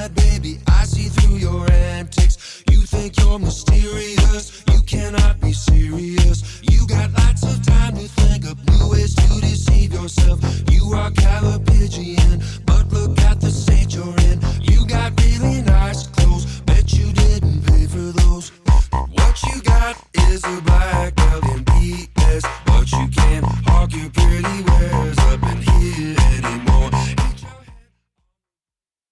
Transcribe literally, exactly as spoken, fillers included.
side, baby, I see through your antics. You think you're mysterious, you cannot be serious.